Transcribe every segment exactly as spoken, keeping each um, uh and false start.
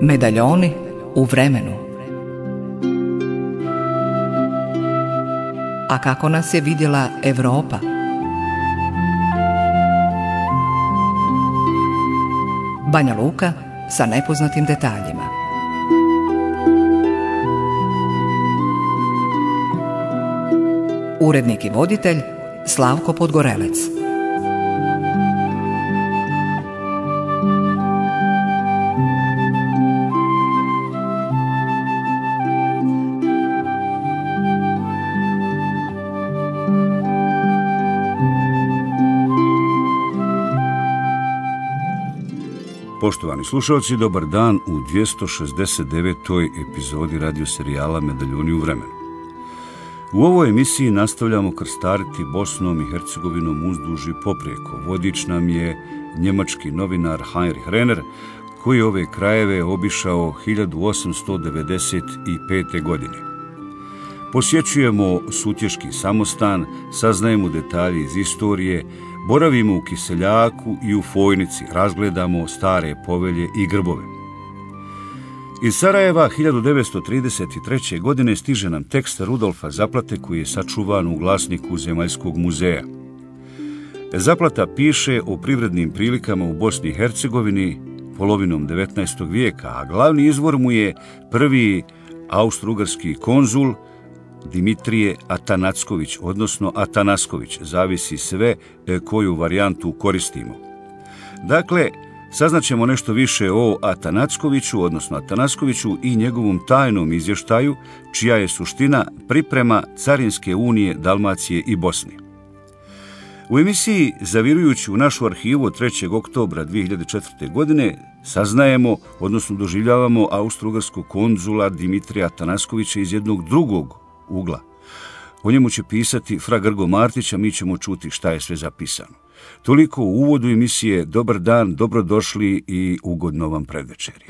Medaljoni u vremenu. A kako nas je vidjela Europa? Banja Luka sa nepoznatim detaljima. Urednik i voditelj Slavko Podgorelec. Poštovani slušalci, dobar dan u dvjesto šezdeset devetoj epizodi radio serijala Medaljoni u vremenu. U ovoj emisiji nastavljamo krstariti Bosnom i Hercegovinom uzduž i poprijeko. Vodič nam je njemački novinar Heinrich Renner, koji je ove krajeve obišao hiljadu osamsto devedeset pete. godine. Posjećujemo Sutješki samostan, saznajemo detalje iz istorije, boravimo u Kiseljaku i u Fojnici, razgledamo stare povelje i grbove. Iz Sarajeva hiljadu devetsto trideset treće. godine stiže nam tekst Rudolfa Zaplate koji je sačuvan u glasniku Zemaljskog muzeja. Zaplata piše o privrednim prilikama u Bosni i Hercegovini polovinom devetnaestog. vijeka, a glavni izvor mu je prvi austro-ugarski konzul Dimitrije Atanacković, odnosno Atanasković, zavisi sve koju varijantu koristimo. Dakle, saznaćemo nešto više o Atanackoviću, odnosno Atanaskoviću i njegovom tajnom izvještaju, čija je suština priprema Carinske unije Dalmacije i Bosne. U emisiji, zavirujući u našu arhivu od trećeg oktobra dvije hiljade četvrte. godine, saznajemo, odnosno doživljavamo austro-ugarskog konzula Dimitrija Atanaskovića iz jednog drugog ugla. O njemu će pisati fra Grgo Martić, a mi ćemo čuti šta je sve zapisano. Toliko u uvodu emisije. Dobar dan, dobrodošli i ugodno vam predvečerje.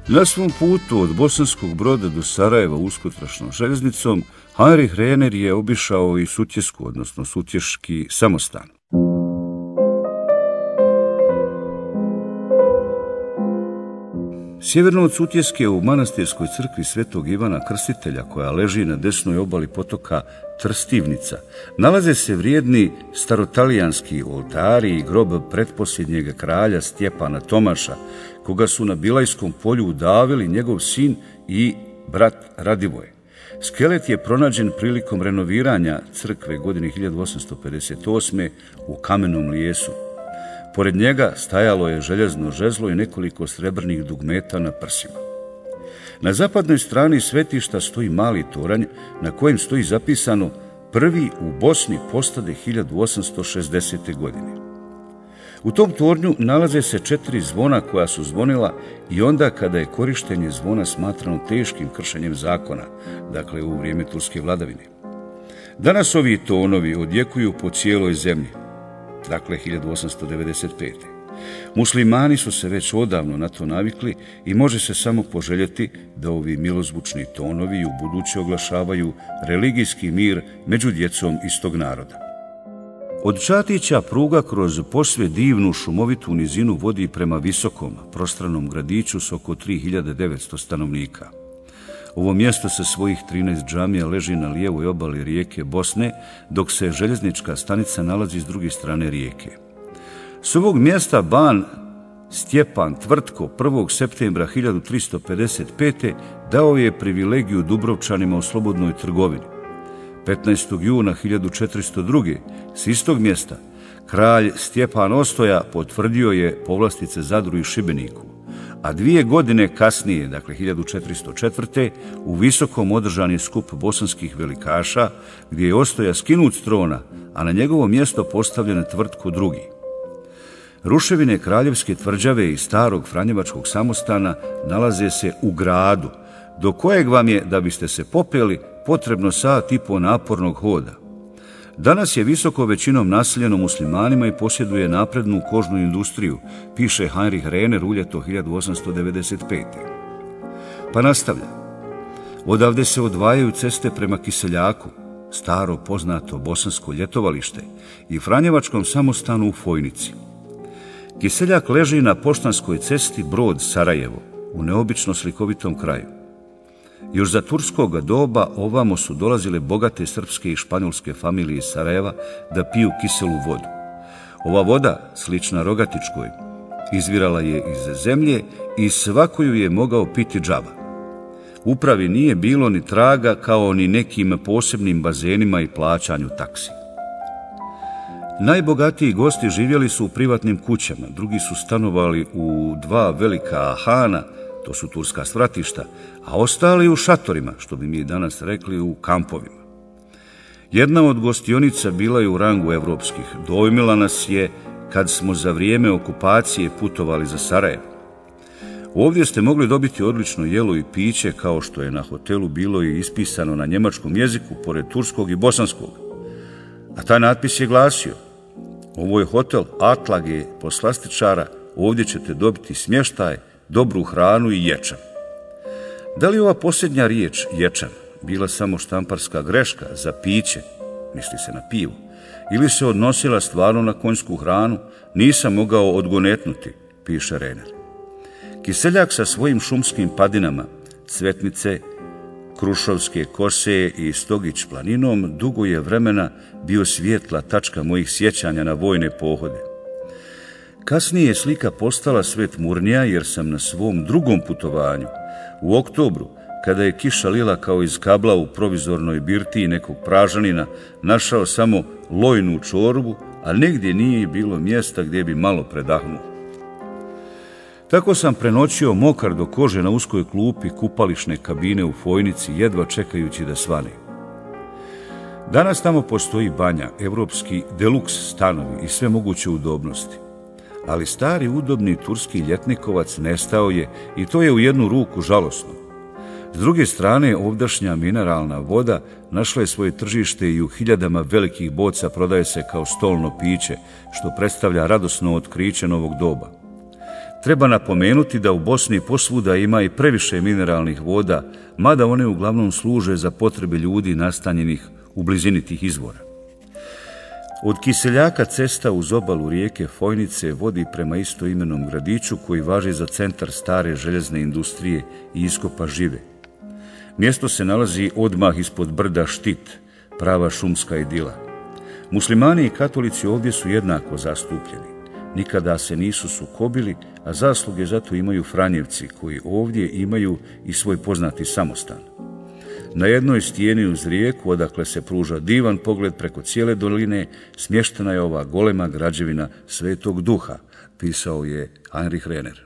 Na svom putu od Bosanskog Broda do Sarajeva uskotrašnom željeznicom, Heinrich Renner je obišao i Sutjesku, odnosno Sutješki samostan. Sjeverno od Sutjeske u manastirskoj crkvi Svetog Ivana Krstitelja, koja leži na desnoj obali potoka Trstivnica, nalaze se vrijedni starotalijanski oltari i grob pretposljednjeg kralja Stjepana Tomaša, koga su na Bilajskom polju udavili njegov sin i brat Radivoje. Skelet je pronađen prilikom renoviranja crkve godine hiljadu osamsto pedeset osme u kamenom lijesu. Pored njega stajalo je željezno žezlo i nekoliko srebrnih dugmeta na prsima. Na zapadnoj strani svetišta stoji mali toranj na kojem stoji zapisano prvi u Bosni postade hiljadu osamsto šezdesete. godine. U tom tornju nalaze se četiri zvona koja su zvonila i onda kada je korištenje zvona smatrano teškim kršenjem zakona, dakle u vrijeme turske vladavine. Danas ovi tonovi odjekuju po cijeloj zemlji, dakle hiljadu osamsto devedeset pete. Muslimani su se već odavno na to navikli i može se samo poželjeti da ovi milozvučni tonovi u buduće oglašavaju religijski mir među djecom istog naroda. Od Čatića pruga kroz posve divnu šumovitu nizinu vodi prema visokom, prostranom gradiću s oko tri hiljade devetsto stanovnika. Ovo mjesto sa svojih trinaest džamija leži na lijevoj obali rijeke Bosne, dok se željeznička stanica nalazi s druge strane rijeke. S ovog mjesta ban Stjepan Tvrtko prvog septembra hiljadu tristo pedeset pete. dao je privilegiju Dubrovčanima u slobodnoj trgovini. petnaestog juna hiljadu četiristo druge. s istog mjesta kralj Stjepan Ostoja potvrdio je povlastice Zadru i Šibeniku, a dvije godine kasnije, dakle hiljadu četiristo četvrte. u Visokom održan je skup bosanskih velikaša, gdje je Ostoja skinut s trona, a na njegovo mjesto postavljen Tvrtko drugi. Ruševine kraljevske tvrđave i starog franjevačkog samostana nalaze se u gradu, do kojeg vam je, da biste se popeli, potrebno sat i po napornog hoda. Danas je Visoko većinom naseljeno muslimanima i posjeduje naprednu kožnu industriju, piše Heinrich Renner u ljeto hiljadu osamsto devedeset pete. Pa nastavlja. Odavde se odvajaju ceste prema Kiseljaku, staro poznato bosansko ljetovalište, i franjevačkom samostanu u Fojnici. Kiseljak leži na poštanskoj cesti Brod Sarajevo, u neobično slikovitom kraju. Još za turskog doba ovamo su dolazile bogate srpske i španjolske familije iz Sarajeva da piju kiselu vodu. Ova voda, slična Rogatičkoj, izvirala je iz zemlje i svako ju je mogao piti džaba. Upravi nije bilo ni traga kao ni nekim posebnim bazenima i plaćanju taksi. Najbogatiji gosti živjeli su u privatnim kućama, drugi su stanovali u dva velika hana, to su turska svratišta, a ostali u šatorima, što bi mi danas rekli u kampovima. Jedna od gostionica bila je u rangu evropskih. Dojmila nas je kad smo za vrijeme okupacije putovali za Sarajevo. Ovdje ste mogli dobiti odlično jelo i piće, kao što je na hotelu bilo i ispisano na njemačkom jeziku, pored turskog i bosanskog. A taj natpis je glasio: ovo je hotel Atlage poslastičara, ovdje ćete dobiti smještaj, dobru hranu i ječam. Da li ova posljednja riječ, ječam, bila samo štamparska greška za piće, misli se na pivo, ili se odnosila stvarno na konjsku hranu, nisam mogao odgonetnuti, piše Renner. Kiseljak sa svojim šumskim padinama, Cvetnice, Krušovske kose i Stogić planinom, dugo je vremena bio svijetla tačka mojih sjećanja na vojne pohode. Kasnije je slika postala sve tmurnija jer sam na svom drugom putovanju, u oktobru, kada je kiša lila kao iz kabla u provizornoj birtiji nekog Pražanina, našao samo lojnu čorbu, a negdje nije bilo mjesta gdje bi malo predahnuo. Tako sam prenoćio mokar do kože na uskoj klupi kupališne kabine u Fojnici, jedva čekajući da svane. Danas tamo postoji banja, evropski deluks stanovi i sve moguće udobnosti. Ali stari udobni turski ljetnikovac nestao je i to je u jednu ruku žalosno. S druge strane, ovdašnja mineralna voda našla je svoje tržište i u hiljadama velikih boca prodaje se kao stolno piće, što predstavlja radosno otkriće novog doba. Treba napomenuti da u Bosni posvuda ima i previše mineralnih voda, mada one uglavnom služe za potrebe ljudi nastanjenih u blizini tih izvora. Od Kiseljaka cesta uz obalu rijeke Fojnice vodi prema istoimenom gradiću koji važi za centar stare željezne industrije i iskopa žive. Mjesto se nalazi odmah ispod brda Štit, prava šumska idila. Muslimani i katolici ovdje su jednako zastupljeni. Nikada se nisu sukobili, a zasluge zato imaju Franjevci koji ovdje imaju i svoj poznati samostan. Na jednoj stijeni uz rijeku, odakle se pruža divan pogled preko cijele doline, smještena je ova golema građevina Svetog Duha, pisao je Heinrich Renner.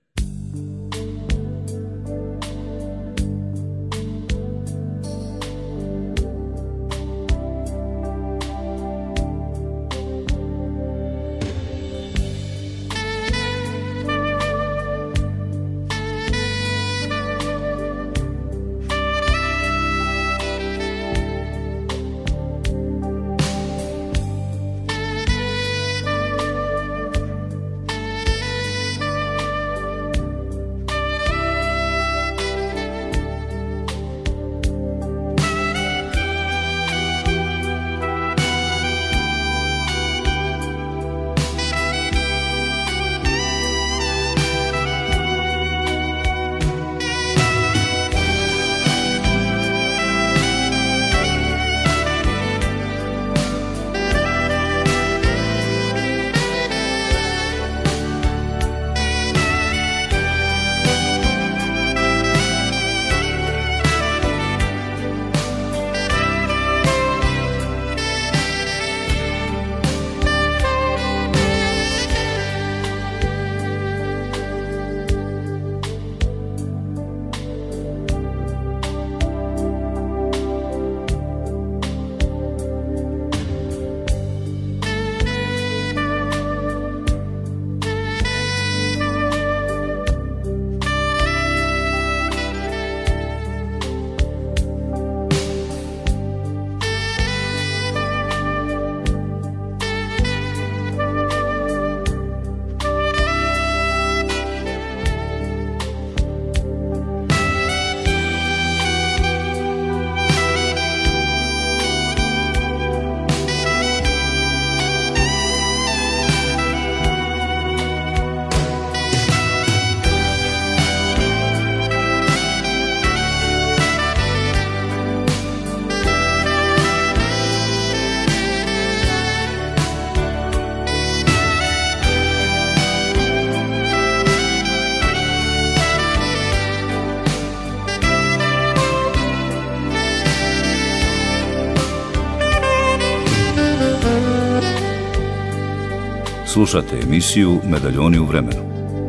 Slušate emisiju Medaljoni u vremenu.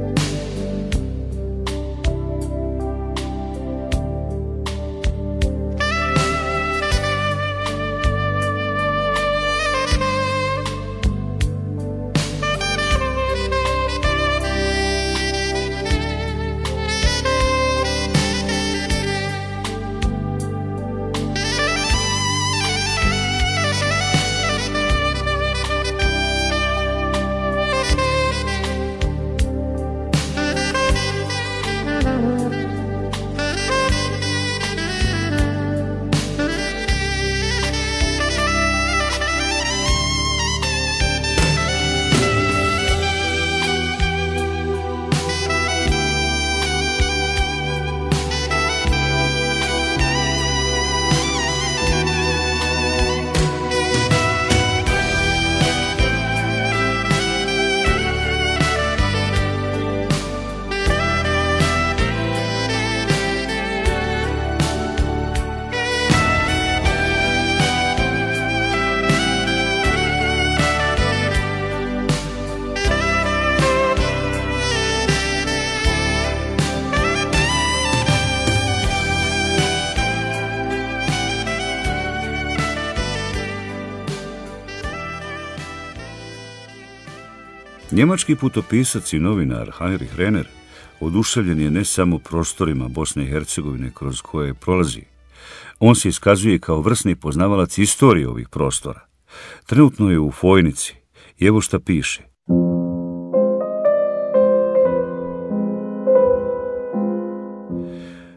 Njemački putopisac i novinar Heinrich Renner oduševljen je ne samo prostorima Bosne i Hercegovine kroz koje prolazi. On se iskazuje kao vrsni poznavalac istorije ovih prostora. Trenutno je u Fojnici i evo šta piše.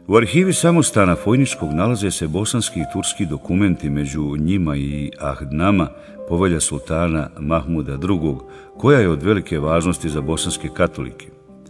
U arhivi samostana Fojničkog nalaze se bosanski i turski dokumenti, među njima i Ahdnama, povelja sultana Mahmuda drugog, koja je od velike važnosti za bosanske katolike.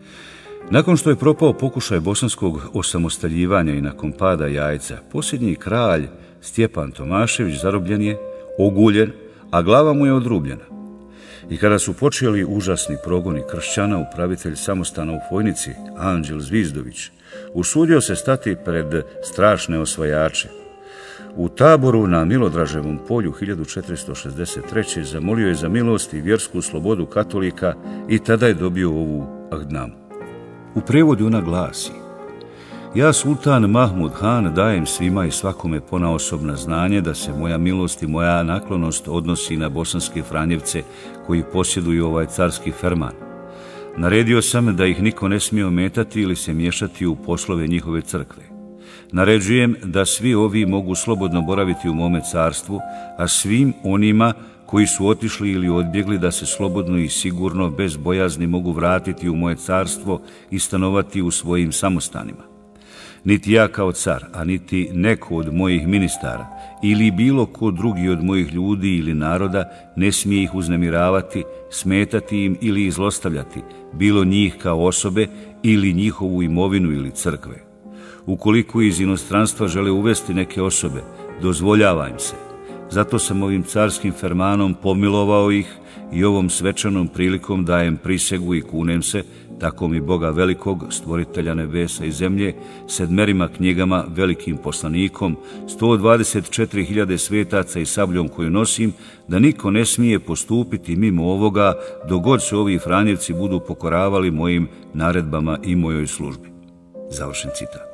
Nakon što je propao pokušaj bosanskog osamostaljivanja i nakon pada Jajca, posljednji kralj Stjepan Tomašević zarobljen je, oguljen, a glava mu je odrubljena. I kada su počeli užasni progoni kršćana, upravitelj samostana u Fojnici, Anđel Zvizdović, usudio se stati pred strašne osvajače. U taboru na Milodraževom polju hiljadu četiristo šezdeset treće. zamolio je za milost i vjersku slobodu katolika i tada je dobio ovu Ahdnamu. U prevodu ona glasi: ja, sultan Mahmud Han, dajem svima i svakome ponaosob na znanje da se moja milost i moja naklonost odnosi na bosanske Franjevce koji posjeduju ovaj carski ferman. Naredio sam da ih niko ne smije ometati ili se miješati u poslove njihove crkve. Naređujem da svi ovi mogu slobodno boraviti u mome carstvu, a svim onima koji su otišli ili odbjegli da se slobodno i sigurno bez bojazni mogu vratiti u moje carstvo i stanovati u svojim samostanima. Niti ja kao car, a niti neko od mojih ministara ili bilo ko drugi od mojih ljudi ili naroda ne smije ih uznemiravati, smetati im ili izlostavljati, bilo njih kao osobe ili njihovu imovinu ili crkve. Ukoliko iz inostranstva žele uvesti neke osobe, dozvoljava im se. Zato sam ovim carskim fermanom pomilovao ih i ovom svečanom prilikom dajem prisegu i kunem se, tako mi Boga velikog, stvoritelja nebesa i zemlje, sedmerima knjigama, velikim poslanikom, sto dvadeset četiri hiljade svetaca i sabljom koju nosim, da niko ne smije postupiti mimo ovoga, dok god se ovi Franjevci budu pokoravali mojim naredbama i mojoj službi. Završen citat.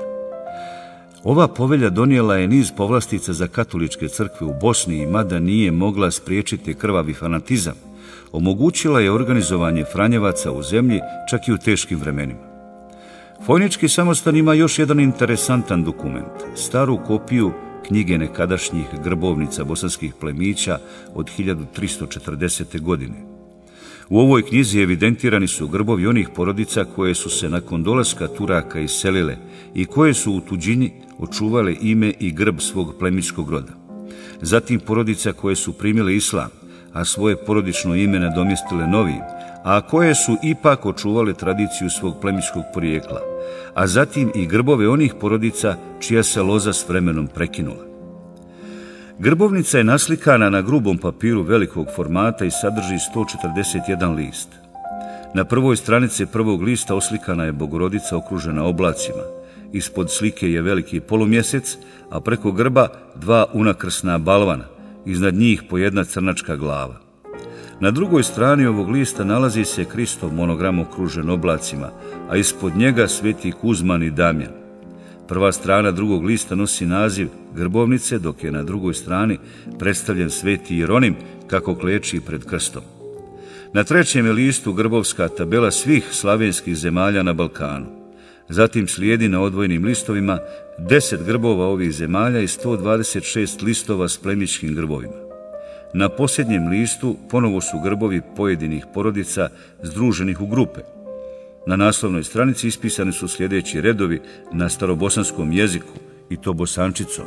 Ova povelja donijela je niz povlastica za katoličke crkve u Bosni i mada nije mogla spriječiti krvavi fanatizam, omogućila je organizovanje Franjevaca u zemlji čak i u teškim vremenima. Fojnički samostan ima još jedan interesantan dokument, staru kopiju knjige nekadašnjih grbovnica bosanskih plemića od hiljadu tristo četrdesete. godine. U ovoj knjizi evidentirani su grbovi onih porodica koje su se nakon dolaska Turaka iselile i koje su u tuđini očuvale ime i grb svog plemićkog roda. Zatim porodica koje su primile islam, a svoje porodično ime nadomjestile novim, a koje su ipak očuvale tradiciju svog plemićkog porijekla, a zatim i grbove onih porodica čija se loza s vremenom prekinula. Grbovnica je naslikana na grubom papiru velikog formata i sadrži sto četrdeset jedan list. Na prvoj stranici prvog lista oslikana je Bogorodica okružena oblacima. Ispod slike je veliki polumjesec, a preko grba dva unakrsna balvana, iznad njih po jedna crnačka glava. Na drugoj strani ovog lista nalazi se Kristov monogram okružen oblacima, a ispod njega sveti Kuzman i Damjan. Prva strana drugog lista nosi naziv grbovnice, dok je na drugoj strani predstavljen sveti Jeronim kako kleči pred krstom. Na trećem je listu grbovska tabela svih slavenskih zemalja na Balkanu. Zatim slijedi na odvojnim listovima deset grbova ovih zemalja i sto dvadeset šest listova s plemićkim grbovima. Na posljednjem listu ponovo su grbovi pojedinih porodica združenih u grupe. Na naslovnoj stranici ispisani su sljedeći redovi na starobosanskom jeziku, i to bosančicom.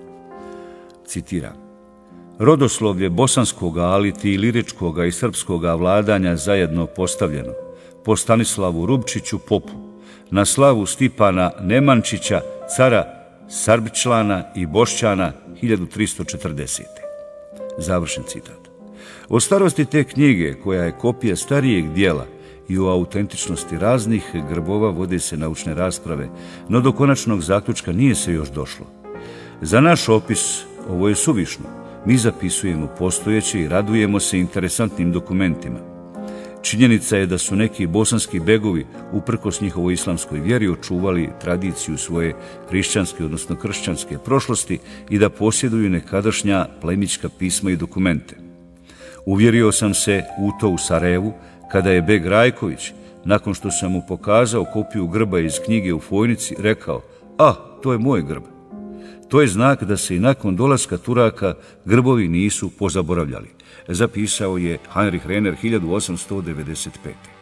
Citiram: rodoslovlje bosanskoga, ali i iliričkoga i srpskoga vladanja zajedno postavljeno, po Stanislavu Rubčiću popu, na slavu Stipana Nemančića, cara Sarbičlana i Bošćana hiljadu tristo četrdesete. Završen citat. O starosti te knjige, koja je kopija starijeg dijela, i o autentičnosti raznih grbova vode se naučne rasprave, no do konačnog zaključka nije se još došlo. Za naš opis ovo je suvišno. Mi zapisujemo postojeće i radujemo se interesantnim dokumentima. Činjenica je da su neki bosanski begovi, uprkos njihovoj islamskoj vjeri, očuvali tradiciju svoje hrišćanske, odnosno kršćanske prošlosti i da posjeduju nekadašnja plemićka pisma i dokumente. Uvjerio sam se u to u Sarajevu, kada je beg Rajković, nakon što sam mu pokazao kopiju grba iz knjige u Fojnici, rekao: a, to je moj grb. To je znak da se i nakon dolaska Turaka grbovi nisu pozaboravljali, zapisao je Heinrich Renner hiljadu osamsto devedeset pete.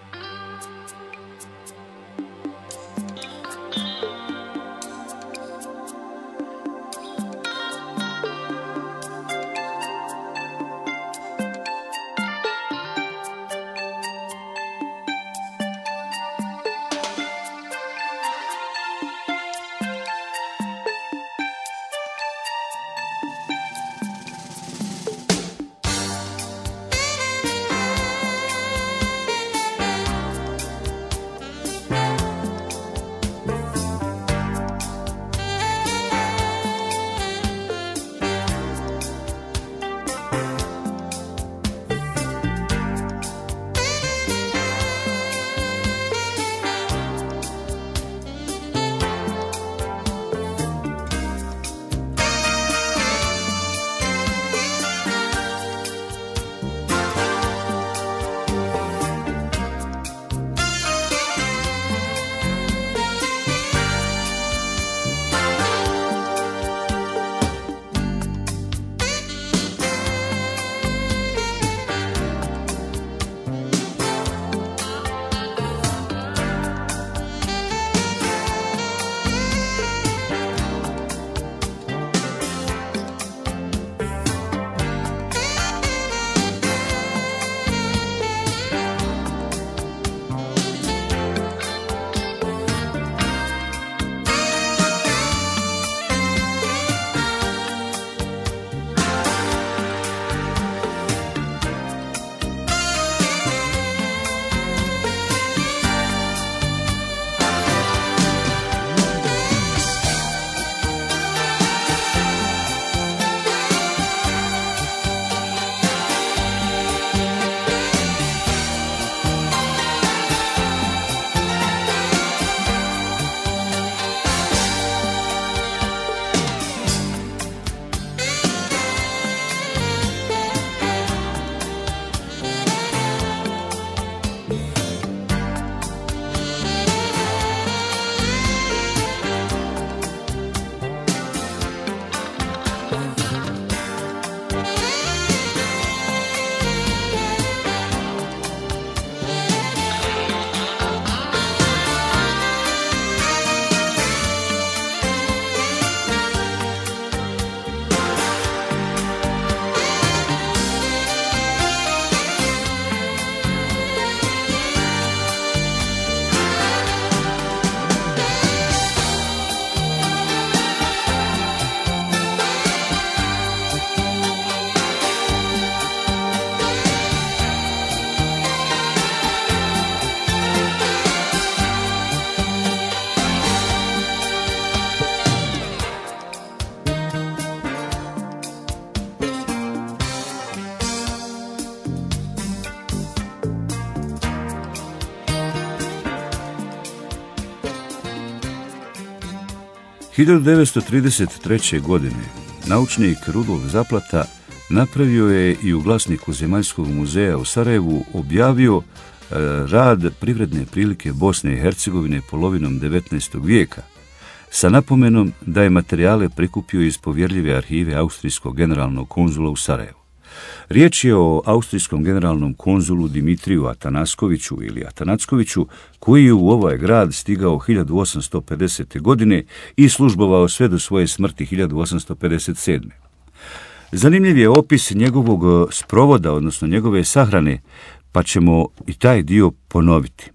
hiljadu devetsto trideset treće. godine naučnik Rudolf Zaplata napravio je i u glasniku Zemaljskog muzeja u Sarajevu objavio rad privredne prilike Bosne i Hercegovine polovinom devetnaestog vijeka, sa napomenom da je materijale prikupio iz povjerljive arhive austrijskog generalnog konzula u Sarajevu. Riječ je o austrijskom generalnom konzulu Dimitriju Atanaskoviću ili Atanackoviću, koji je u ovaj grad stigao hiljadu osamsto pedesete. godine i službovao sve do svoje smrti hiljadu osamsto pedeset sedme. Zanimljiv je opis njegovog sprovoda, odnosno njegove sahrane, pa ćemo i taj dio ponoviti.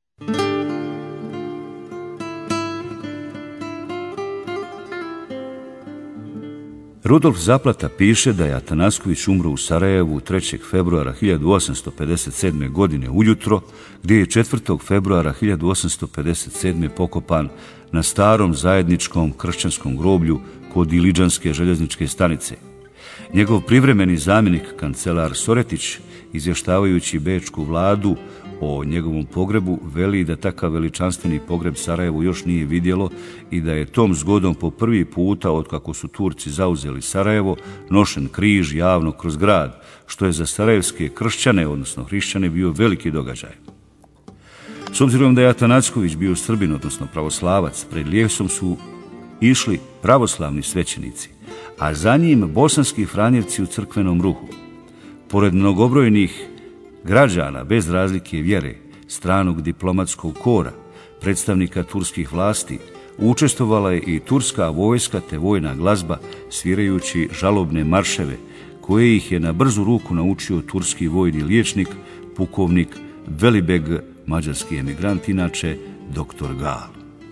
Rudolf Zaplata piše da je Atanasković umro u Sarajevu trećeg februara hiljadu osamsto pedeset sedme. godine ujutro, gdje je četvrtog februara hiljadu osamsto pedeset sedme. pokopan na starom zajedničkom kršćanskom groblju kod Iliđanske željezničke stanice. Njegov privremeni zamjenik, kancelar Soretić, izvještavajući bečku vladu o njegovom pogrebu, veli da takav veličanstveni pogreb Sarajevo još nije vidjelo i da je tom zgodom po prvi puta, otkako su Turci zauzeli Sarajevo, nošen križ javno kroz grad, što je za sarajevske kršćane, odnosno hrišćane, bio veliki događaj. S obzirom da je Atanacković bio Srbin, odnosno pravoslavac, pred lijesom su išli pravoslavni svećenici, a za njim bosanski franjevci u crkvenom ruhu. Pored mnogobrojnih građana bez razlike vjere, stranog diplomatskog kora, predstavnika turskih vlasti, učestvovala je i turska vojska te vojna glazba, svirajući žalobne marševe, koje ih je na brzu ruku naučio turski vojni liječnik, pukovnik Velibeg, mađarski emigrant, inače doktor Gal.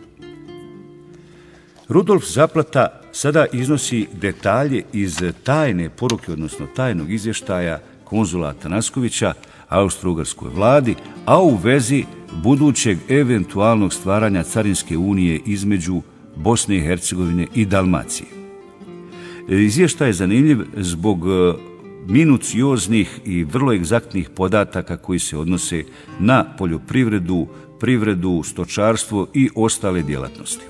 Rudolf Zaplata sada iznosi detalje iz tajne poruke, odnosno tajnog izvještaja konzula Atanaskovića Austro-Ugarskoj vladi, a u vezi budućeg eventualnog stvaranja carinske unije između Bosne i Hercegovine i Dalmacije. Izvještaj je zanimljiv zbog minucioznih i vrlo egzaktnih podataka koji se odnose na poljoprivredu, privredu, stočarstvo i ostale djelatnosti.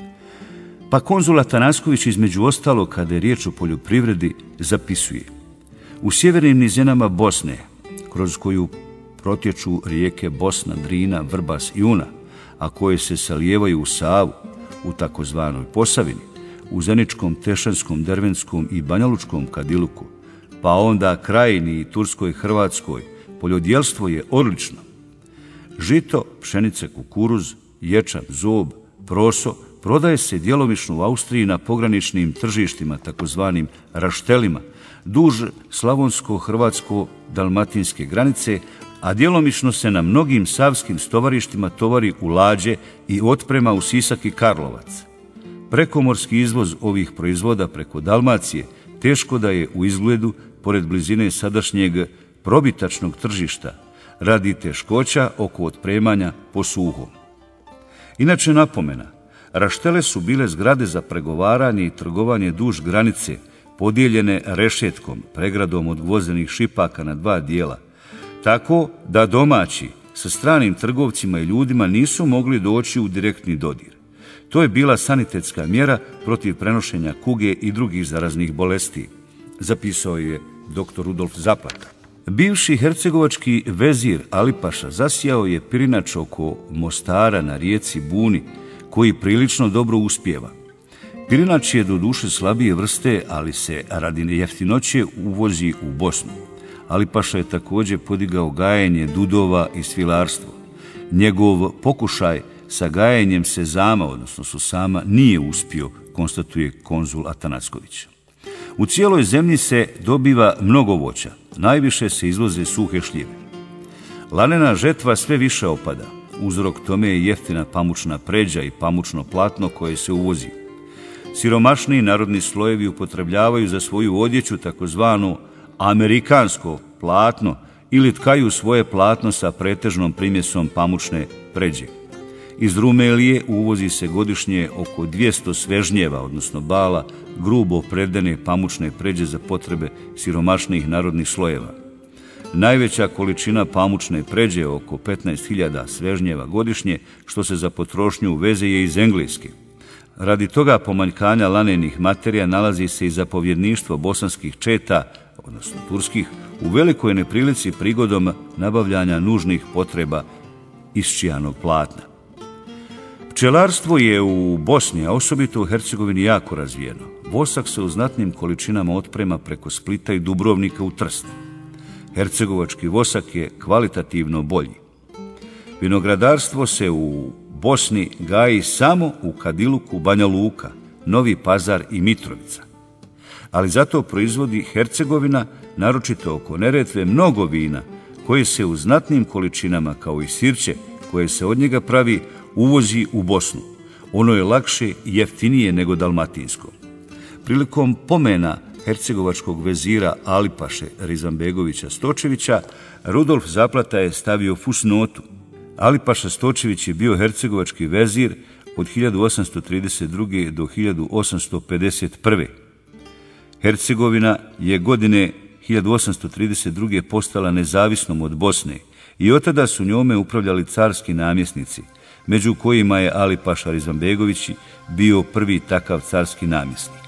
Pa konzul Atanasković, između ostalo, kada je riječ o poljoprivredi, zapisuje: u sjevernim nizinama Bosne, kroz koju protječu rijeke Bosna, Drina, Vrbas i Una, a koje se salijevaju u Savu, u takozvanoj Posavini, u Zeničkom, Tešanskom, Dervenskom i Banjalučkom Kadiluku, pa onda Krajini i Turskoj Hrvatskoj, poljodjelstvo je odlično. Žito, pšenice, kukuruz, ječam, zob, proso prodaje se djelomično u Austriji na pograničnim tržištima, takozvanim raštelima, duž slavonsko-hrvatsko-dalmatinske granice, a djelomično se na mnogim savskim stovarištima tovari u lađe i otprema u Sisak i Karlovac. Prekomorski izvoz ovih proizvoda preko Dalmacije teško da je u izgledu, pored blizine sadašnjeg probitačnog tržišta, radi teškoća oko otpremanja po suhom. Inače napomena, raštele su bile zgrade za pregovaranje i trgovanje duž granice, podijeljene rešetkom, pregradom od gvozdenih šipaka na dva dijela, tako da domaći sa stranim trgovcima i ljudima nisu mogli doći u direktni dodir. To je bila sanitetska mjera protiv prenošenja kuge i drugih zaraznih bolesti, zapisao je doktor Rudolf Zaplata. Bivši hercegovački vezir Alipaša zasijao je pirinač oko Mostara na rijeci Buni, koji prilično dobro uspijeva. Pirinač je do duše slabije vrste, ali se radi jeftinoće uvozi u Bosnu. Alipaša je također podigao gajenje dudova i svilarstvo. Njegov pokušaj sa gajenjem sezama, odnosno susama, nije uspio, konstatuje konzul Atanacković. U cijeloj zemlji se dobiva mnogo voća, najviše se izvoze suhe šljive. Lanena žetva sve više opada, uzrok tome je jeftina pamučna pređa i pamučno platno koje se uvozi. Siromašniji narodni slojevi upotrebljavaju za svoju odjeću takozvano amerikansko platno ili tkaju svoje platno sa pretežnom primjesom pamučne pređe. Iz Rumelije uvozi se godišnje oko dvjesto svežnjeva, odnosno bala, grubo predane pamučne pređe za potrebe siromašnijih narodnih slojeva. Najveća količina pamučne pređe, oko petnaest hiljada svežnjeva godišnje, što se za potrošnju uveze, je iz Engleske. Radi toga pomanjkanja lanenih materija nalazi se i zapovjedništvo bosanskih četa, odnosno turskih, u velikoj neprilici prigodom nabavljanja nužnih potreba isčijanog platna. Pčelarstvo je u Bosni, a osobito u Hercegovini, jako razvijeno. Vosak se u znatnim količinama otprema preko Splita i Dubrovnika u Trst. Hercegovački vosak je kvalitativno bolji. Vinogradarstvo se u Bosni gaji samo u Kadiluku, Banja Luka, Novi Pazar i Mitrovica. Ali zato proizvodi Hercegovina, naročito oko Neretve, mnogo vina koje se u znatnim količinama, kao i sirće koje se od njega pravi, uvozi u Bosnu. Ono je lakše i jeftinije nego dalmatinsko. Prilikom pomena hercegovačkog vezira Alipaše Rizambegovića Stočevića, Rudolf Zaplata je stavio fusnotu. Alipaša Stočević je bio hercegovački vezir od hiljadu osamsto trideset druge. do hiljadu osamsto pedeset prve. Hercegovina je godine hiljadu osamsto trideset druge. postala nezavisnom od Bosne i od tada su njome upravljali carski namjesnici, među kojima je Alipaša Rizambegović bio prvi takav carski namjesnik.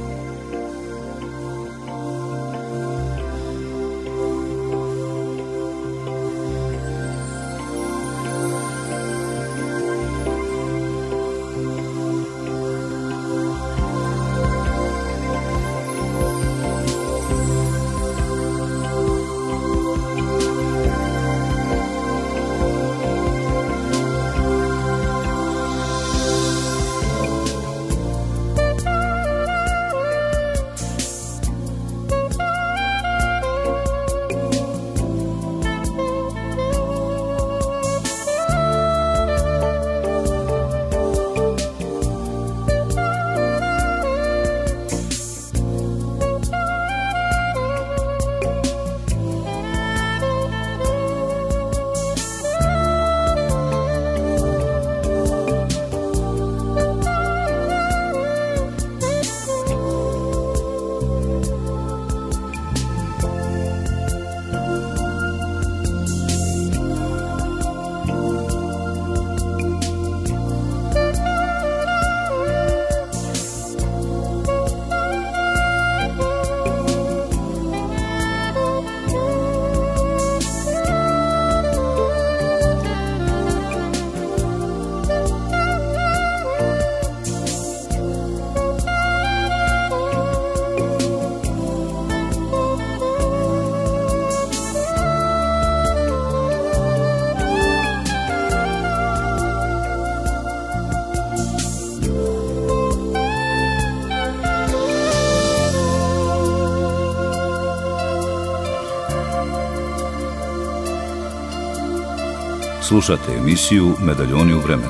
Slušate emisiju Medaljoni u vremenu.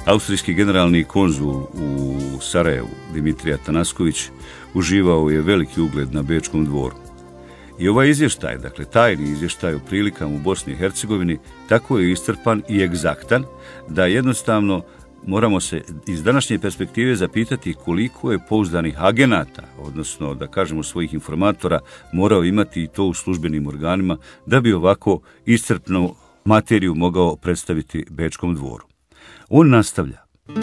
Austrijski generalni konzul u Sarajevu, Dimitrij Atanasković, uživao je veliki ugled na Bečkom dvoru. I ovaj izvještaj, dakle tajni izvještaj o prilikama u Bosni i Hercegovini, tako je iscrpan i egzaktan da jednostavno moramo se iz današnje perspektive zapitati koliko je pouzdanih agenata, odnosno da kažemo svojih informatora, morao imati i to u službenim organima da bi ovako iscrpnu materiju mogao predstaviti Bečkom dvoru. On nastavlja.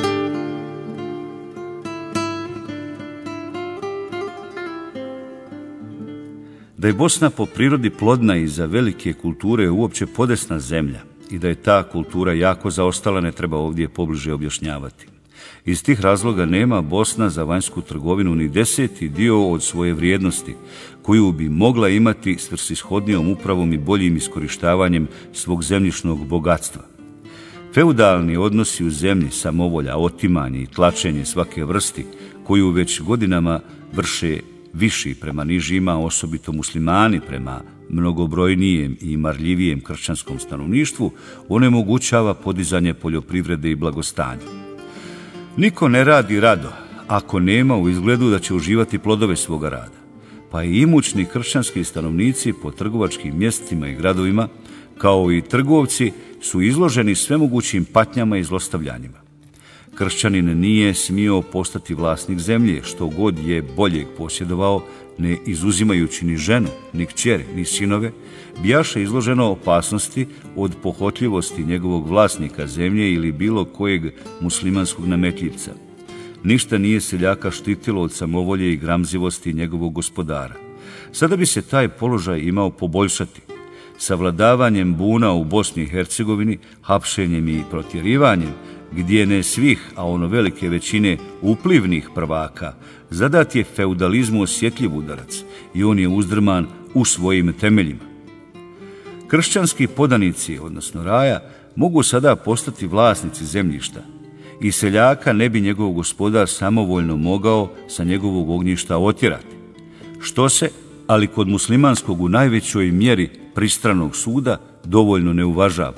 Da je Bosna po prirodi plodna i za velike kulture uopće podesna zemlja i da je ta kultura jako zaostala, ne treba ovdje pobliže objašnjavati. Iz tih razloga nema Bosna za vanjsku trgovinu ni deseti dio od svoje vrijednosti, koju bi mogla imati svrsishodnijom upravom i boljim iskorištavanjem svog zemljišnog bogatstva. Feudalni odnosi u zemlji, samovolja, otimanje i tlačenje svake vrsti, koju već godinama vrše viši prema nižima, osobito muslimani prema mnogobrojnijem i marljivijem kršćanskom stanovništvu, onemogućava podizanje poljoprivrede i blagostanja. Niko ne radi rado ako nema u izgledu da će uživati plodove svoga rada, pa i imućni kršćanski stanovnici po trgovačkim mjestima i gradovima, kao i trgovci, su izloženi svemogućim patnjama i zlostavljanjima. Kršćanin nije smio postati vlasnik zemlje, što god je boljeg posjedovao, ne izuzimajući ni ženu, ni kćeri, ni sinove, bijaše izloženo opasnosti od pohotljivosti njegovog vlasnika zemlje ili bilo kojeg muslimanskog nametljivca. Ništa nije seljaka štitilo od samovolje i gramzivosti njegovog gospodara. Sada bi se taj položaj imao poboljšati. Savladavanjem buna u Bosni i Hercegovini, hapšenjem i protjerivanjem, gdje ne svih, a ono velike većine uplivnih prvaka, zadat je feudalizmu osjetljiv udarac i on je uzdrman u svojim temeljima. Kršćanski podanici, odnosno raja, mogu sada postati vlasnici zemljišta i seljaka ne bi njegov gospodar samovoljno mogao sa njegovog ognjišta otjerati. Što se, ali kod muslimanskog u najvećoj mjeri pristranog suda, dovoljno ne uvažava.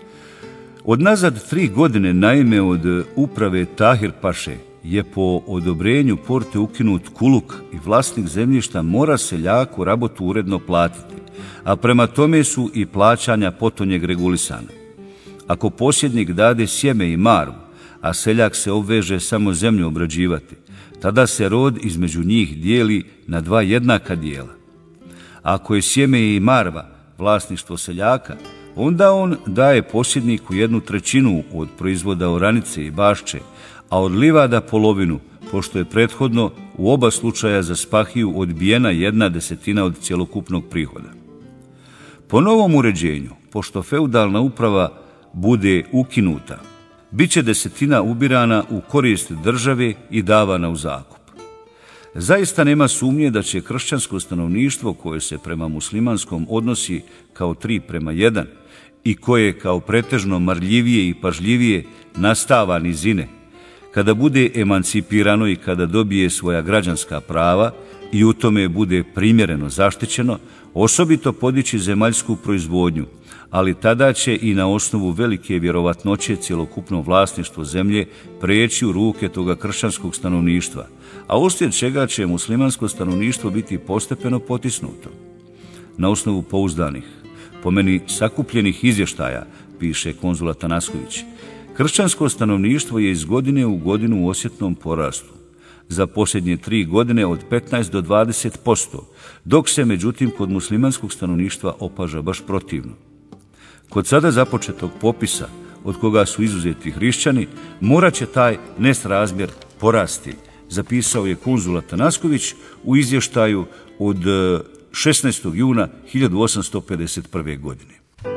Od nazad tri godine, naime, od uprave Tahir Paše je po odobrenju porte ukinut kuluk i vlasnik zemljišta mora seljaku rabotu uredno platiti, a prema tome su i plaćanja potonjeg regulisana. Ako posjednik dade sjeme i marvu, a seljak se obveže samo zemlju obrađivati, tada se rod između njih dijeli na dva jednaka dijela. Ako je sjeme i marva vlasništvo seljaka, onda on daje posjedniku jednu trećinu od proizvoda oranice i bašče, a od livada polovinu, pošto je prethodno u oba slučaja za spahiju odbijena jedna desetina od cjelokupnog prihoda. Po novom uređenju, pošto feudalna uprava bude ukinuta, bit će desetina ubirana u korist države i davana u zakup. Zaista nema sumnje da će kršćansko stanovništvo, koje se prema muslimanskom odnosi kao tri prema jedan i koje kao pretežno marljivije i pažljivije nastava nizine, kada bude emancipirano i kada dobije svoja građanska prava i u tome bude primjereno zaštićeno, osobito podići zemaljsku proizvodnju, ali tada će i na osnovu velike vjerovatnoće cjelokupno vlasništvo zemlje preći u ruke toga kršćanskog stanovništva, a uslijed čega će muslimansko stanovništvo biti postepeno potisnuto. Na osnovu pouzdanih, po meni sakupljenih izvještaja, piše konzul Atanasković, kršćansko stanovništvo je iz godine u godinu u osjetnom porastu. Za posljednje tri godine od petnaest do dvadeset posto, dok se međutim kod muslimanskog stanovništva opaža baš protivno. Kod sada započetog popisa, od koga su izuzeti hrišćani, morat će taj nesrazmjer porasti, zapisao je konzul Atanasković u izvještaju od šesnaestog juna hiljadu osamsto pedeset prve. godine.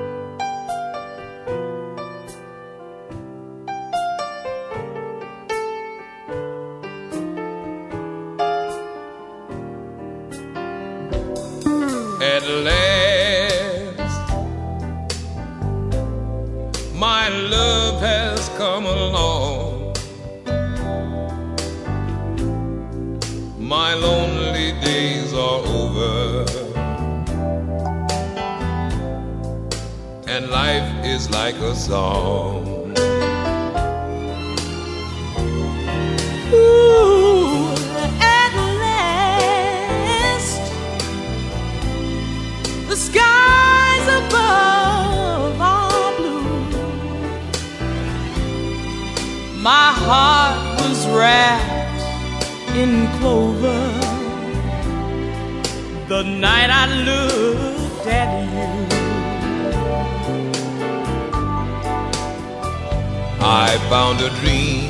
At last, my love has come along. My lonely days are over, and life is like a song. My heart was wrapped in clover the night I looked at you. I found a dream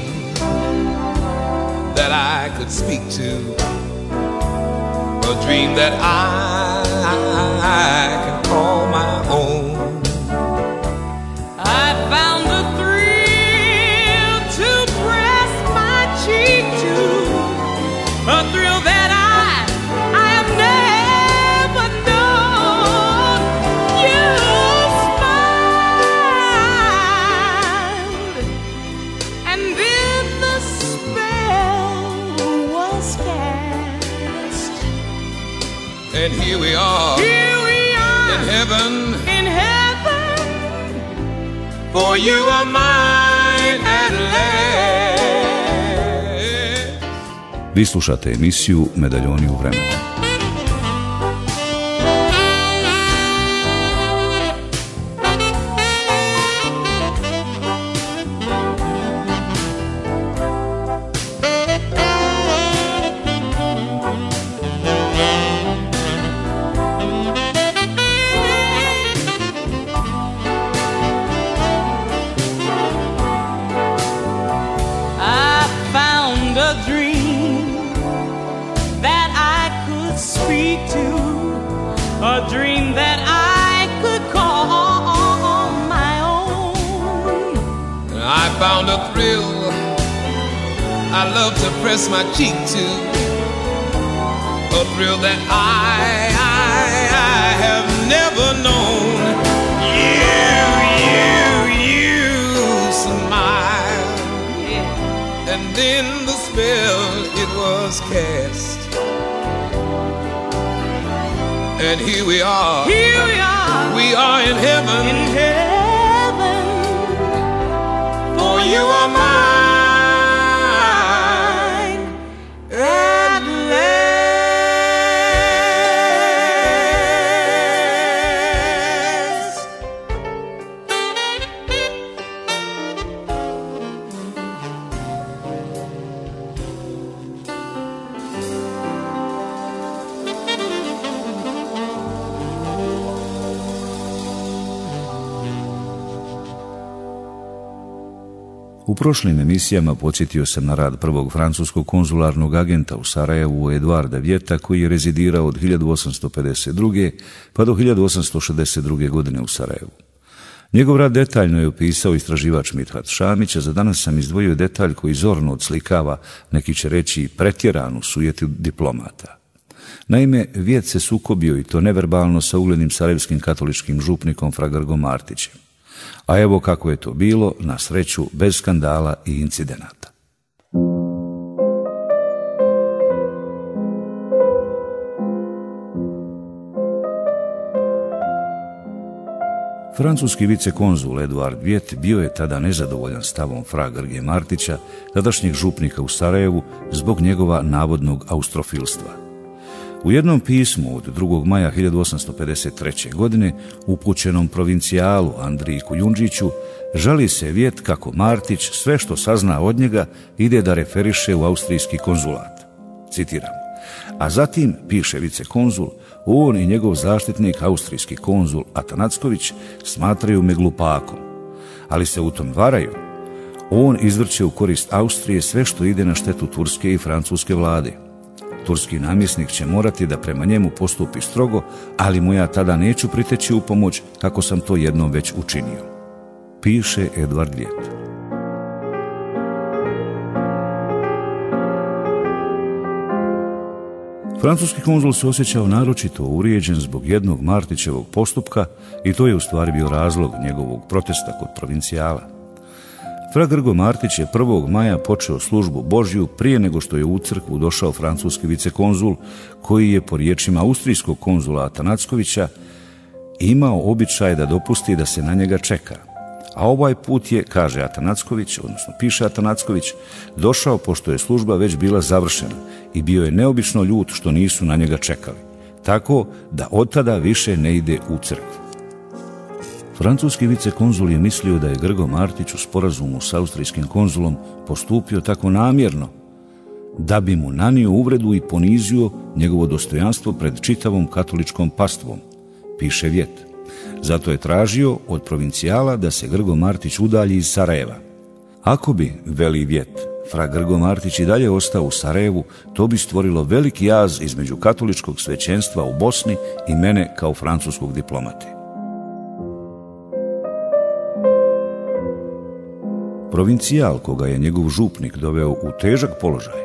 that I could speak to, a dream that I, I can call my own. I found a thrill to press my cheek to, a thrill that I, I have never known. You smiled, and then the spell was cast. And here we are, Here we are in heaven, in heaven, for you are mine at last. Vi slušate emisiju Medaljoni u vremenu. I found a dream that I could speak to, a dream that I could call my own. I found a thrill I love to press my cheek to, a thrill that I, I, I have never known. You, you, you smile, Yeah. and then the spell it was cast. And here we are, Here we are we are in heaven, in heaven, for you are mine at last. U prošlim emisijama podsjetio sam na rad prvog francuskog konzularnog agenta u Sarajevu Eduarda Vjeta, koji je rezidirao od hiljadu osamsto pedeset druge. pa do hiljadu osamsto šezdeset druge. godine u Sarajevu. Njegov rad detaljno je opisao istraživač Mithat Šamić, a za danas sam izdvojio detalj koji zorno odslikava, neki će reći pretjeranu sujetu diplomata. Naime, Vjet se sukobio, i to neverbalno, sa uglednim sarajevskim katoličkim župnikom fra Grgom Martićem. A evo kako je to bilo, na sreću bez skandala i incidenata. Francuski vicekonzul Eduard Vjet bio je tada nezadovoljan stavom fra Grge Martića, tadašnjeg župnika u Sarajevu, zbog njegova navodnog austrofilstva. U jednom pismu od drugog maja hiljadu osamsto pedeset treće. godine upućenom provincijalu Andriji Kujundžiću žali se Vjet kako Martić sve što sazna od njega ide da referiše u austrijski konzulat. Citiram. A zatim, piše vicekonzul, on i njegov zaštitnik, austrijski konzul Atanacković, smatraju me glupakom, ali se u tom varaju. On izvrće u korist Austrije sve što ide na štetu turske i francuske vlade. Turski namjesnik će morati da prema njemu postupi strogo, ali mu ja tada neću priteći u pomoć kako sam to jednom već učinio. Piše Eduard Vjet. Francuski konzul se osjećao naročito uvrijeđen zbog jednog Martićevog postupka, i to je u stvari bio razlog njegovog protesta kod provincijala. Fra Grgo Martić je prvog maja počeo službu Božju prije nego što je u crkvu došao francuski vicekonzul, koji je, po riječima austrijskog konzula Atanackovića, imao običaj da dopusti da se na njega čeka. A ovaj put je, kaže Atanacković, odnosno piše Atanacković, došao pošto je služba već bila završena i bio je neobično ljut što nisu na njega čekali, tako da od tada više ne ide u crkvu. Francuski vicekonzul je mislio da je Grgo Martić u sporazumu s austrijskim konzulom postupio tako namjerno da bi mu nanio uvredu i ponizio njegovo dostojanstvo pred čitavom katoličkom pastvom, piše Vjet. Zato je tražio od provincijala da se Grgo Martić udalji iz Sarajeva. Ako bi, veli Vjet, fra Grgo Martić i dalje ostao u Sarajevu, to bi stvorilo veliki jaz između katoličkog svećenstva u Bosni i mene kao francuskog diplomate. Provincijal, koga je njegov župnik doveo u težak položaj.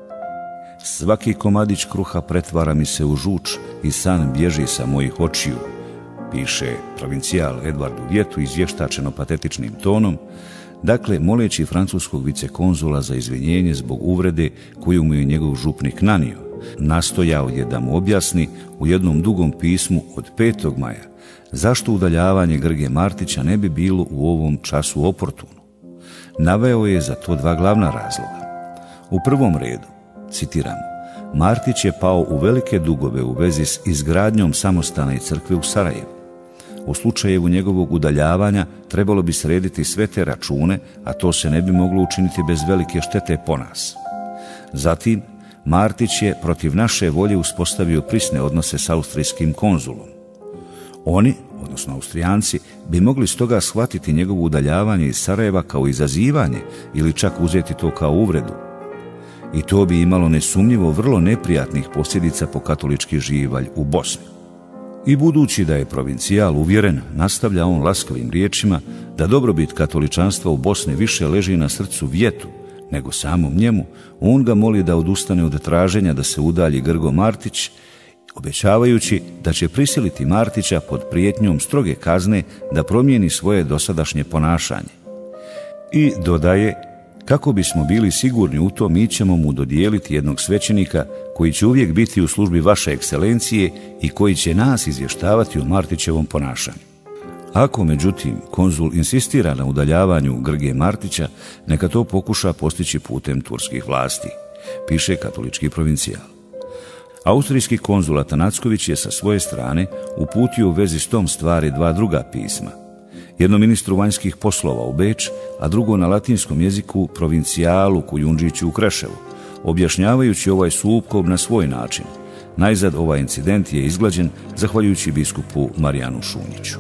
Svaki komadić kruha pretvara mi se u žuč i san bježi sa mojih očiju, piše provincijal Edvardu Vjetu izvještačeno patetičnim tonom, dakle moleći francuskog vicekonzula za izvinjenje zbog uvrede koju mu je njegov župnik nanio. Nastojao je da mu objasni u jednom dugom pismu od petog maja zašto udaljavanje Grge Martića ne bi bilo u ovom času oportuno. Naveo je za to dva glavna razloga. U prvom redu, citiramo, Martić je pao u velike dugove u vezi s izgradnjom samostane i crkve u Sarajevu. U slučajevu njegovog udaljavanja trebalo bi srediti sve te račune, a to se ne bi moglo učiniti bez velike štete po nas. Zatim, Martić je protiv naše volje uspostavio prisne odnose s austrijskim konzulom. Oni, odnosno Austrijanci, bi mogli stoga shvatiti njegovo udaljavanje iz Sarajeva kao izazivanje ili čak uzeti to kao uvredu. I to bi imalo nesumnjivo vrlo neprijatnih posljedica po katolički živalj u Bosni. I budući da je provincijal uvjeren, nastavlja on laskavim riječima, da dobrobit katoličanstva u Bosni više leži na srcu Vjetu nego samom njemu, on ga moli da odustane od traženja da se udalji Grgo Martić, obećavajući da će prisiliti Martića pod prijetnjom stroge kazne da promijeni svoje dosadašnje ponašanje. I dodaje, kako bismo bili sigurni u to, mi ćemo mu dodijeliti jednog svećenika koji će uvijek biti u službi vaše ekscelencije i koji će nas izvještavati o Martićevom ponašanju. Ako, međutim, konzul insistira na udaljavanju Grge Martića, neka to pokuša postići putem turskih vlasti, piše katolički provincijal. Austrijski konzul Atanacković je sa svoje strane uputio u vezi s tom stvari dva druga pisma. Jedno ministru vanjskih poslova u Beč, a drugo na latinskom jeziku provincijalu Kujundžiću u Kreševu, objašnjavajući ovaj sukob na svoj način. Najzad ovaj incident je izglađen zahvaljujući biskupu Marijanu Šunjiću.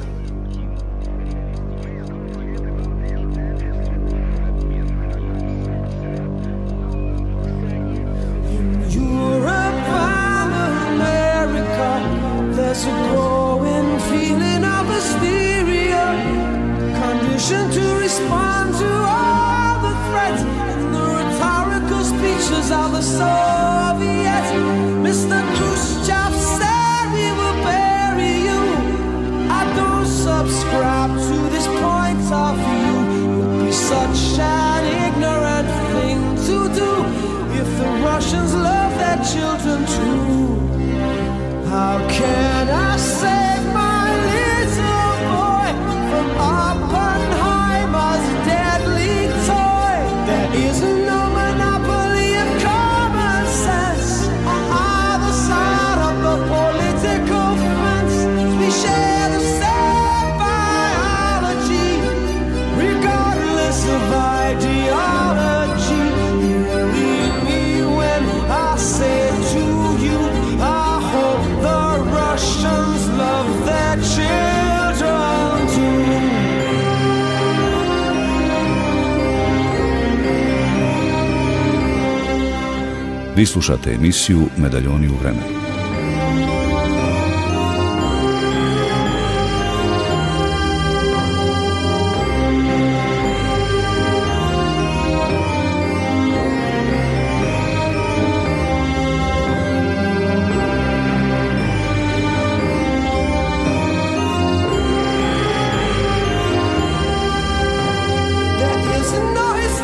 To respond to all the threats and the rhetorical speeches of the Soviets. Mister Khrushchev said we will bury you. I don't subscribe to this point of view. It would be such an ignorant thing to do if the Russians love their children too. How can I save my little boy from Oppenheimer's deadly toy? There is no monopoly of common sense on either side of the political fence. We share the same biology, regardless of ideology. Believe me when I say to you, I hope the Russians love their children too. Vi slušate emisiju Medaljoni u vremenu.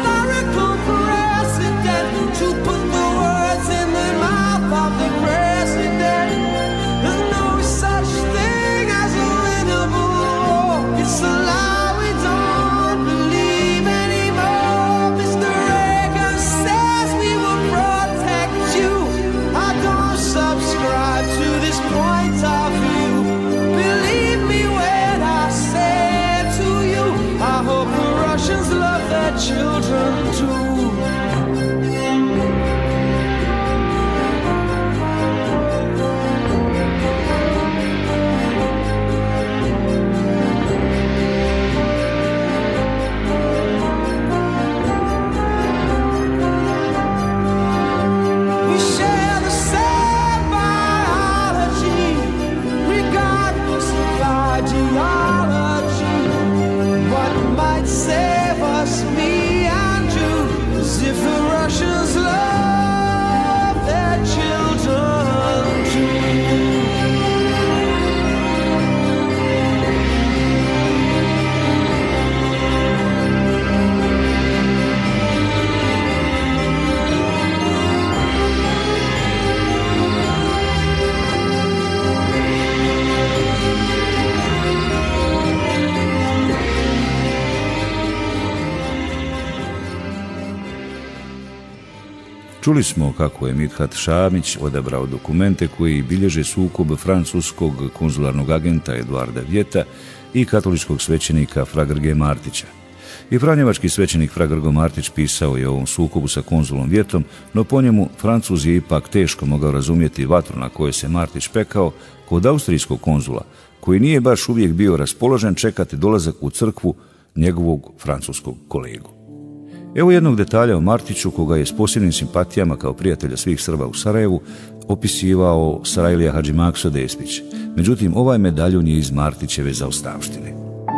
To put the words in the mouth of the president. children too. We share the same biology, regardless of ideology. What might save us, me and you, is if the Russians love their children too. Čuli smo kako je Midhat Šamić odabrao dokumente koji bilježe sukob francuskog konzularnog agenta Eduarda Vjeta i katoličkog svećenika Fra Grge Martića. I franjevački svećenik Fra Grgo Martić pisao je o ovom sukobu sa konzulom Vjetom, no po njemu Francuz je ipak teško mogao razumjeti vatru na kojoj se Martić pekao kod austrijskog konzula, koji nije baš uvijek bio raspoložen čekati dolazak u crkvu njegovog francuskog kolegu. Evo jednog detalja o Martiću, koga je s posebnim simpatijama kao prijatelja svih Srba u Sarajevu opisivao Sarajlija Hadžimakso Despić. Međutim, ovaj medaljun je iz Martićeve zaostavštine.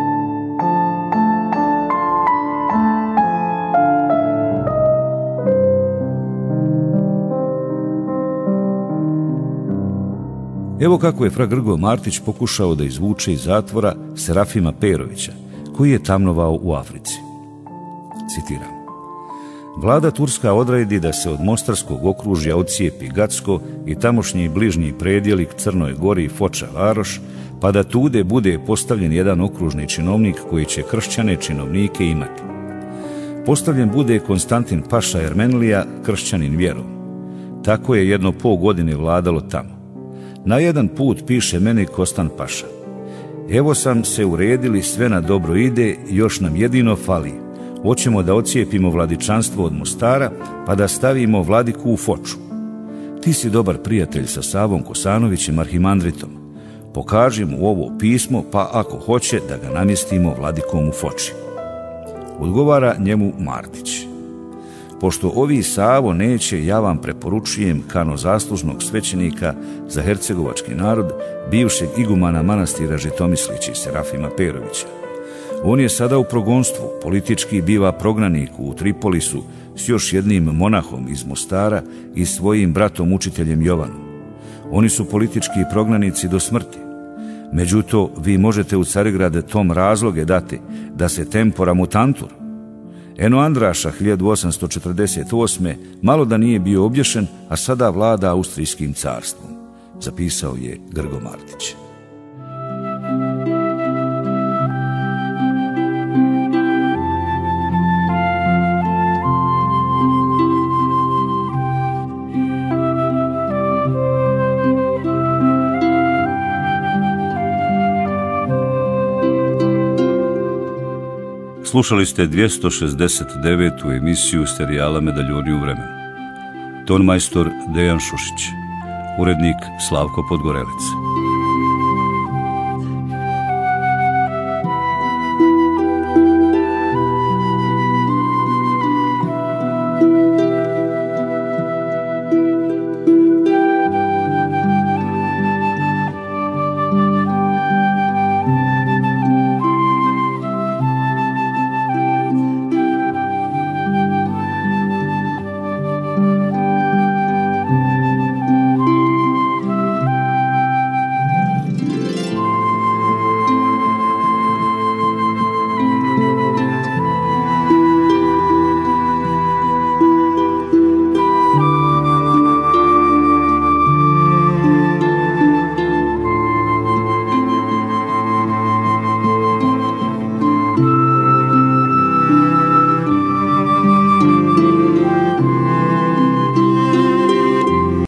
Evo kako je Fra Grgo Martić pokušao da izvuče iz zatvora Serafima Perovića, koji je tamnovao u Africi. Citiram. Vlada Turska odredi da se od Mostarskog okružja odcijepi Gacko i tamošnji bližnji predjeli k Crnoj Gori i Foča Varoš, pa da tude bude postavljen jedan okružni činovnik koji će kršćane činovnike imati. Postavljen bude Konstantin Paša Ermenlija, kršćanin vjerom. Tako je jedno pol godine vladalo tamo. Na jedan put piše meni Kostan Paša. Evo sam se uredili, sve na dobro ide, još nam jedino fali. Hoćemo da odcijepimo vladičanstvo od Mostara, pa da stavimo vladiku u Foču. Ti si dobar prijatelj sa Savom Kosanovićem arhimandritom. Pokaži mu ovo pismo, pa ako hoće da ga namjestimo vladikom u Foči. Odgovara njemu Martić. Pošto ovi Savo neće, ja vam preporučujem kano zaslužnog svećenika za hercegovački narod, bivšeg igumana manastira Žitomislići Serafima Perovića. On je sada u progonstvu, politički biva prognanik u Tripolisu s još jednim monahom iz Mostara i svojim bratom učiteljem Jovanom. Oni su politički prognanici do smrti. Međutim, vi možete u Carigrad tom razloge dati da se tempora mutantur. Eno Andraša hiljadu osamsto četrdeset osme malo da nije bio obješen, a sada vlada Austrijskim carstvom, zapisao je Grgo Martić. Slušali ste dvjesto šezdeset devetu emisiju serijala Medaljoni u vremenu. Tonmajstor Dejan Šušić, urednik Slavko Podgorelec.